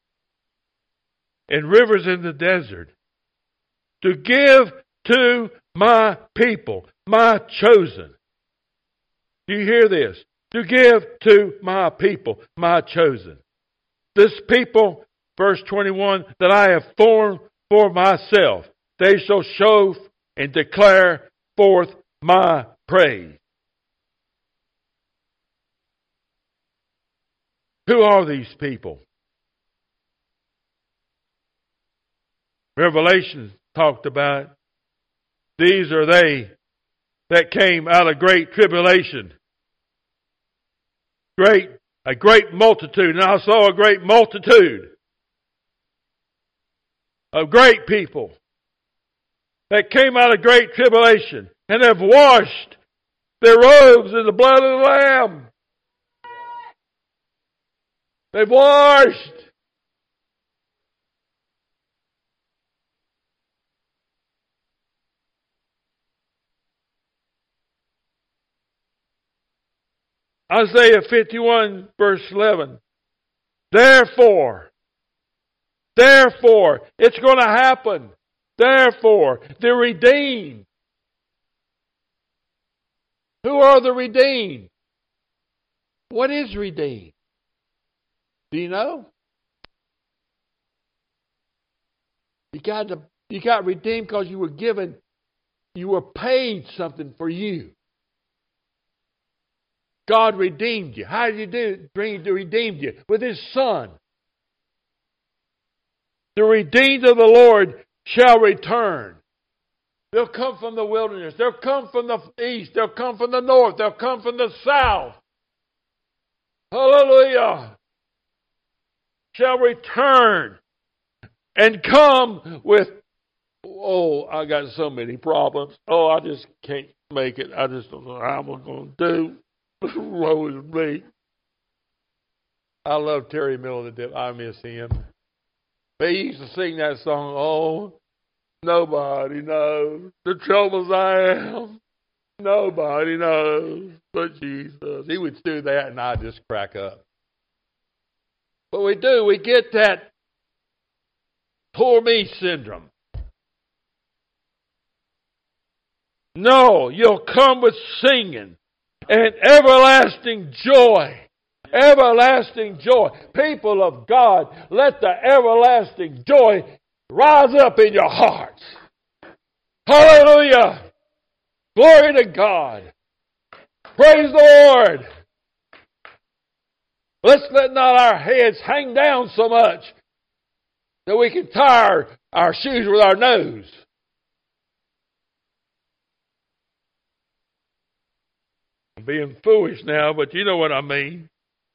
and rivers in the desert, to give to my people, my chosen. Do you hear this? To give to my people, my chosen. This people, verse twenty-one, that I have formed for myself. They shall show and declare forth my praise. Who are these people? Revelation talked about, these are they that came out of great tribulation. Great, a great multitude. And I saw a great multitude of great people that came out of great tribulation and have washed their robes in the blood of the Lamb. They've washed. Isaiah fifty-one, verse eleven. Therefore, therefore, it's going to happen. Therefore, the redeemed. Who are the redeemed? What is redeemed? Do you know? You got to, you got redeemed because you were given, you were paid something for you. God redeemed you. How did He do it? He redeemed you with His Son. The redeemed of the Lord shall return. They'll come from the wilderness. They'll come from the east. They'll come from the north. They'll come from the south. Hallelujah. Shall return and come with, oh, I got so many problems. Oh, I just can't make it. I just don't know how I'm going to do. Woe is me. I love Terry Miller to death. I miss him. They used to sing that song, oh, nobody knows the troubles I am. Nobody knows but Jesus. He would do that and I'd just crack up. But we do, we get that poor me syndrome. No, you'll come with singing and everlasting joy. Everlasting joy. People of God, let the everlasting joy rise up in your hearts. Hallelujah. Glory to God. Praise the Lord. Let's let not our heads hang down so much that we can tie our, our shoes with our nose. I'm being foolish now, but you know what I mean.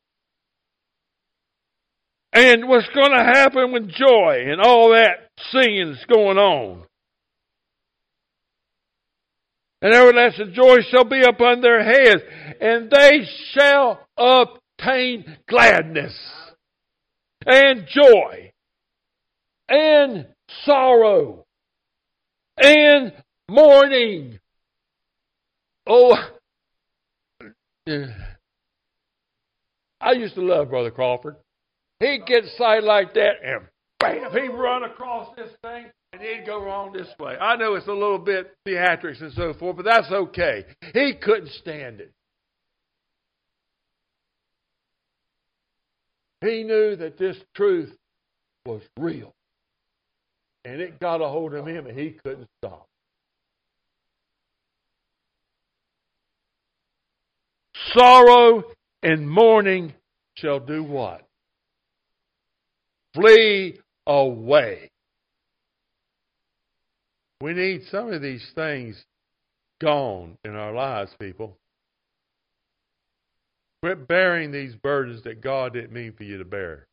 And what's going to happen with joy and all that singing that's going on? and everlasting joy shall be upon their heads, and they shall obtain gladness and joy and sorrow and mourning. Oh, I used to love Brother Crawford. He'd get excited like that, and bam, he'd run across this thing, and he'd go wrong this way. I know it's a little bit theatrics and so forth, but that's okay. He couldn't stand it. He knew that this truth was real. And it got a hold of him, and he couldn't stop. Sorrow and mourning shall do what? Flee away. We need some of these things gone in our lives, people. Quit bearing these burdens that God didn't mean for you to bear.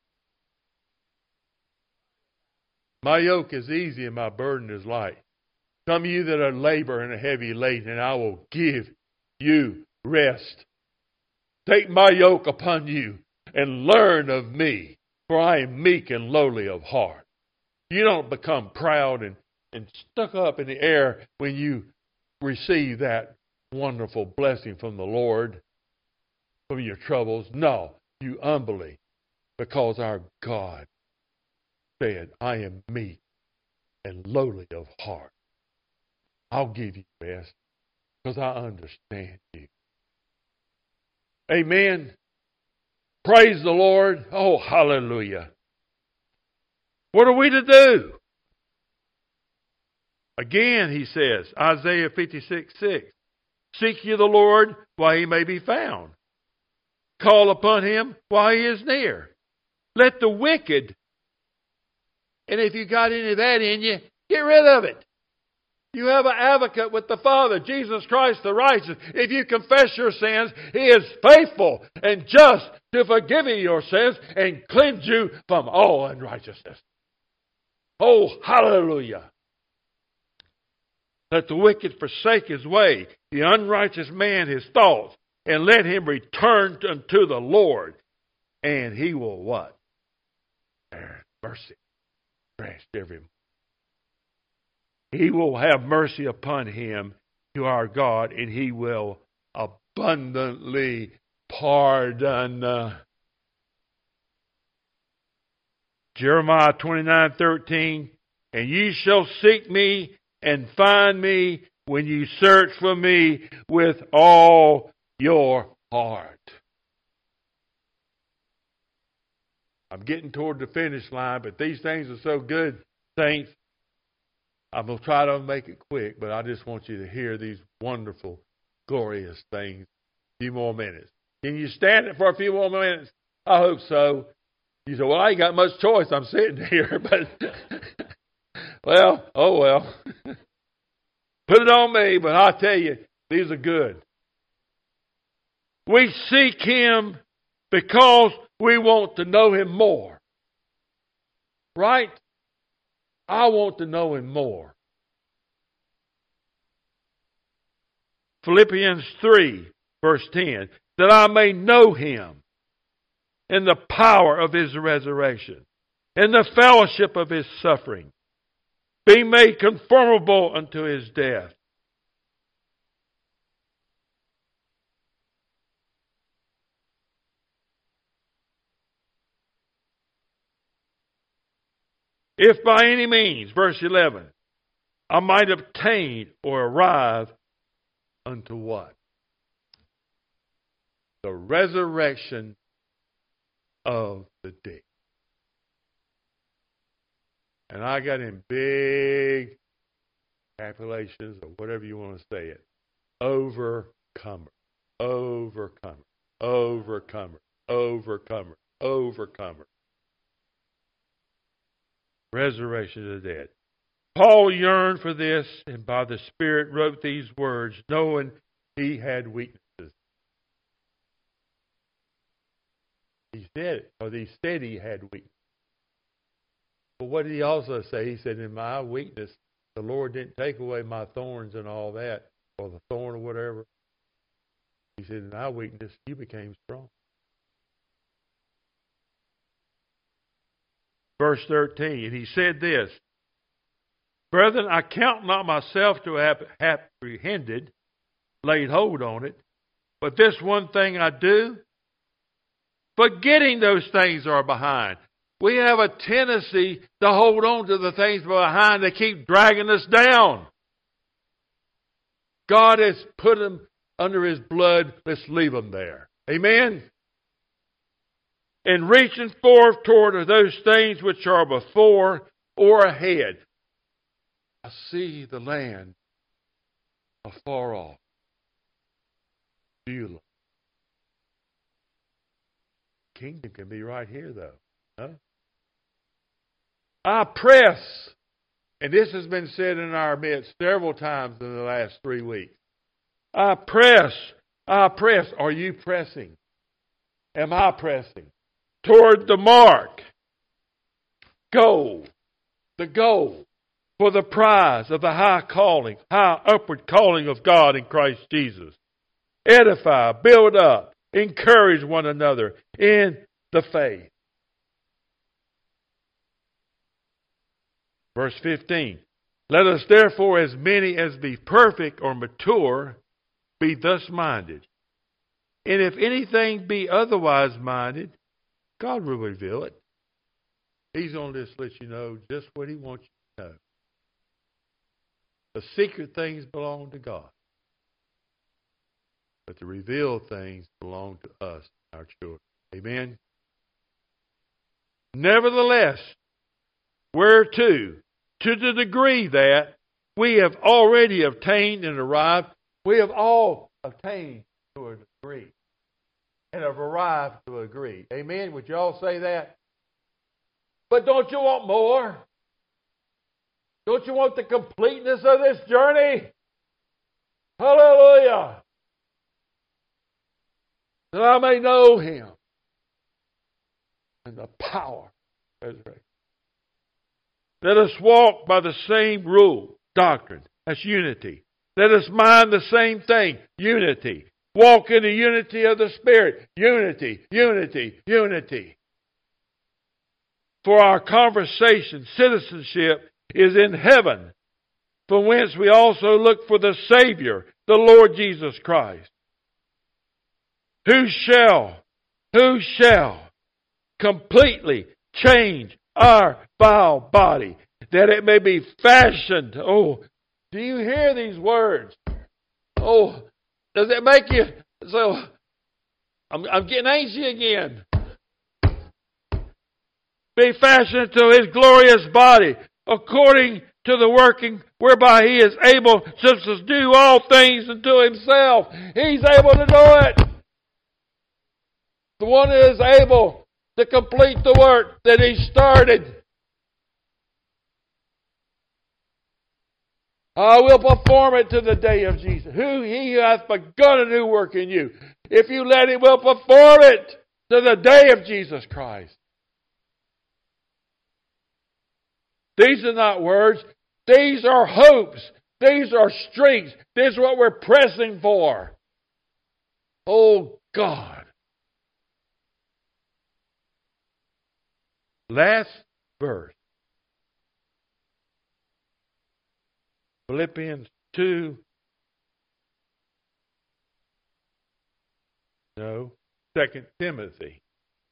My yoke is easy and my burden is light. Come you that are labor and are heavy laden, and I will give you rest. Take my yoke upon you and learn of me, for I am meek and lowly of heart. You don't become proud and, and stuck up in the air when you receive that wonderful blessing from the Lord, from your troubles. No, you humbly, because our God said, I am meek and lowly of heart. I'll give you rest because I understand you. Amen. Praise the Lord. Oh, hallelujah. What are we to do? Again, he says, Isaiah fifty-six six, seek ye the Lord while he may be found. Call upon him while he is near. Let the wicked, and if you got any of that in you, get rid of it. You have an advocate with the Father, Jesus Christ the righteous. If you confess your sins, he is faithful and just to forgive you your sins and cleanse you from all unrighteousness. Oh, hallelujah. Let the wicked forsake his way, the unrighteous man his thoughts, and let him return unto the Lord, and he will what? Bear mercy. Grant every one. He will have mercy upon him, to our God, and he will abundantly pardon. Uh, Jeremiah twenty-nine thirteen, and ye shall seek me and find me when you search for me with all your heart. I'm getting toward the finish line, but these things are so good, saints. I'm going to try to make it quick, but I just want you to hear these wonderful, glorious things. A few more minutes. Can you stand it for a few more minutes? I hope so. You say, well, I ain't got much choice. I'm sitting here, but, well, oh well. Put it on me, but I tell you, these are good. We seek him because we want to know him more. Right? I want to know him more. Philippians three, verse ten, that I may know him in the power of his resurrection, in the fellowship of his suffering, being made conformable unto his death. If by any means, verse eleven, I might obtain or arrive unto what? The resurrection of the dead. And I got in big calculations or whatever you want to say it. Overcomer, overcomer, overcomer, overcomer, overcomer. Resurrection of the dead. Paul yearned for this, and by the Spirit wrote these words, knowing he had weaknesses. He said it, because he said he had weaknesses. But what did he also say? He said, in my weakness, the Lord didn't take away my thorns and all that. or the thorn or whatever. He said, in our weakness, you became strong. Verse thirteen, and he said this, Brethren, I count not myself to have apprehended, laid hold on it, but this one thing I do, forgetting those things are behind. We have a tendency to hold on to the things behind that keep dragging us down. God has put them under His blood. Let's leave them there. Amen? And reaching forth toward those things which are before or ahead. I see the land afar off. Beautiful. Kingdom can be right here, though. Huh? I press, and this has been said in our midst several times in the last three weeks. I press, I press. Are you pressing? Am I pressing? Toward the mark. Goal. The goal. For the prize of the high calling, high upward calling of God in Christ Jesus. Edify, build up, encourage one another in the faith. Verse fifteen. Let us therefore, as many as be perfect or mature, be thus minded. And if anything be otherwise minded, God will reveal it. He's going to just let you know just what He wants you to know. The secret things belong to God. But the revealed things belong to us, our children. Amen? Nevertheless, whereto, to the degree that we have already obtained and arrived, we have all obtained to a degree and have arrived to a degree. Amen? Would you all say that? But don't you want more? Don't you want the completeness of this journey? Hallelujah! That I may know Him and the power of His resurrection. Let us walk by the same rule, doctrine. That's unity. Let us mind the same thing, unity. Walk in the unity of the Spirit. Unity, unity, unity. For our conversation, citizenship, is in heaven, from whence we also look for the Savior, the Lord Jesus Christ. Who shall, who shall completely change our vile body, that it may be fashioned. Oh, do you hear these words? Oh, does it make you so? I'm, I'm getting anxious again. Be fashioned to His glorious body, according to the working whereby He is able just to do all things unto Himself. He's able to do it. The one who is able to complete the work that He started. I will perform it to the day of Jesus. Who He who hath begun a new work in you, if you let Him, will perform it to the day of Jesus Christ. These are not words. These are hopes. These are strengths. This is what we're pressing for. Oh God. Last verse. Philippians two. No. Second Timothy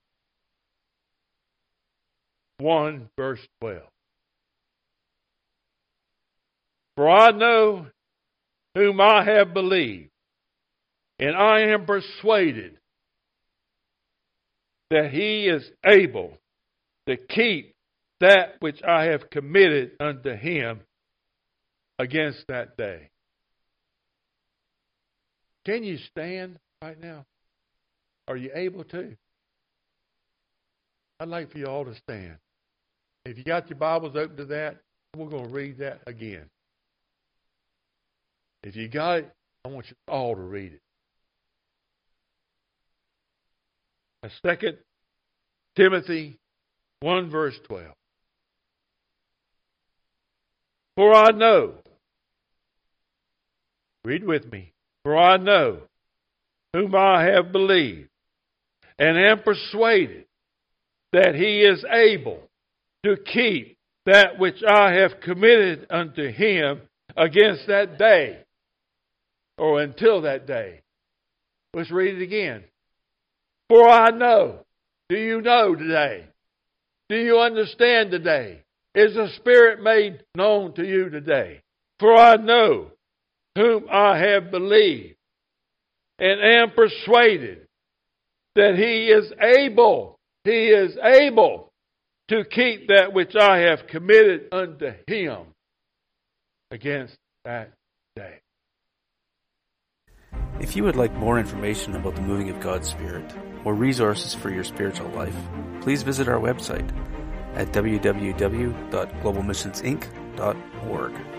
one, verse twelve. For I know whom I have believed, and I am persuaded that He is able to keep that which I have committed unto Him against that day. Can you stand right now? Are you able to? I'd like for you all to stand. If you got your Bibles open to that, we're going to read that again. If you got it, I want you all to read it. Second Timothy one, verse twelve. For I know Read with me. For I know whom I have believed, and am persuaded that he is able to keep that which I have committed unto him against that day, or until that day. Let's read it again. For I know. Do you know today? Do you understand today? Is the Spirit made known to you today? For I know whom I have believed, and am persuaded that he is able, he is able to keep that which I have committed unto him against that day. If you would like more information about the moving of God's Spirit or resources for your spiritual life, please visit our website at w w w dot global missions inc dot org.